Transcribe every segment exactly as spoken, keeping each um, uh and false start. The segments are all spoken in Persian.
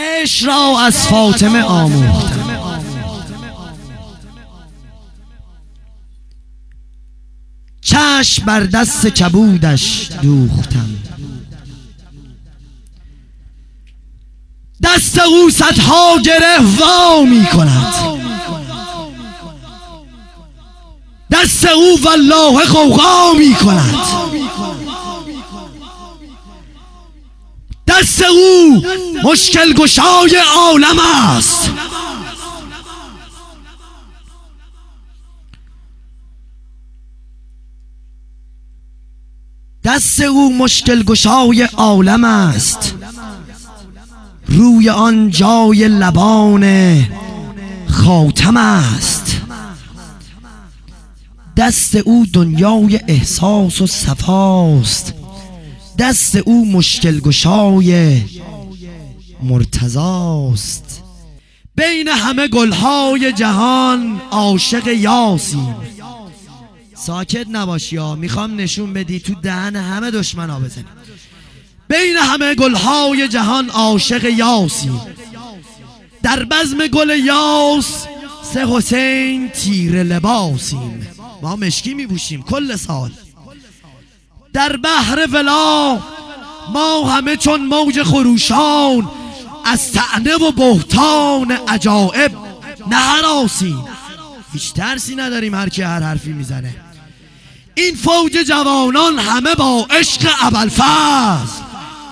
عشق را از فاطمه آموختم. چشم بر دست کبودش دوختم. دست او صدها گره وا می کند. دست او والله غوغا می کند. دست او مشکل گشای عالم است. دست او مشکل گشای عالم است. روی آن جای لبان خاتم است. دست او دنیای احساس و صفاست. دست او مشکل گشای مرتضاست. بین همه گلهای جهان عاشق یاسیم. ساکت نباشی ها، میخوام نشون بدی تو دهن همه دشمنا بزنی. بین همه گلهای جهان عاشق یاسیم. در بزم گل یاس سه حسین تیر لباسیم. ما مشکی میبوشیم کل سال. در بحر ولا ما همه چون موج خروشان از طعنه و بهتان عجائب نهراسیم. هیچ ترسی نداریم هر کی هر حرفی میزنه. این فوج جوانان همه با عشق ابوالفضل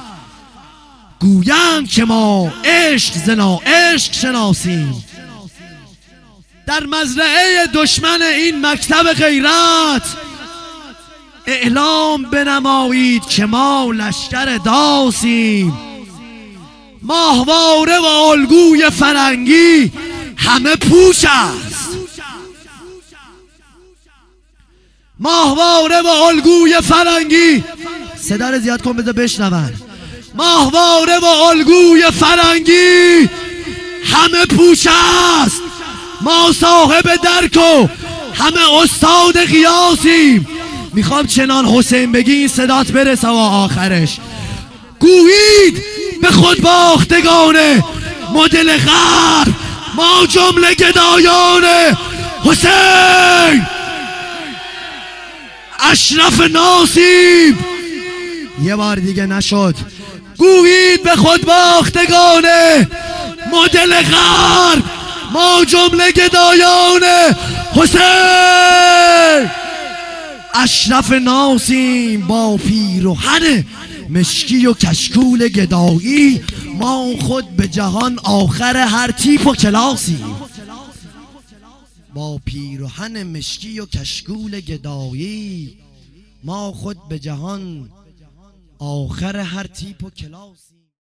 گویند که ما عشق زنا عشق شناسیم. در مزرعه دشمن این مکتب غیرت اعلام بنمایید که ما لشکر داسیم. ماهواره و الگوی فرنگی همه پوچ است. ماهواره و الگوی فرنگی، صدا رو زیاد کن بذار بشنون. ماهواره و الگوی فرنگی همه پوچ است. ما صاحب درک و همه استاد قیاسیم. میخوام چنان حسین بگی این صدات برسه و آخرش گویید به خود باختگان مدل غرب ما جمله گدایان حسین اشرف ناسیم. یه بار دیگه نشد. گویید به خود باختگان مدل غرب ما جمله گدایان حسین اشرف ناسیم. با پیرهن مشکی و کشکول گدایی ما خود به جهان آخر هر تیپ و کلاسیم. با پیرهن مشکی و کشکول گدایی ما خود به جهان آخر هر تیپ و کلاسیم.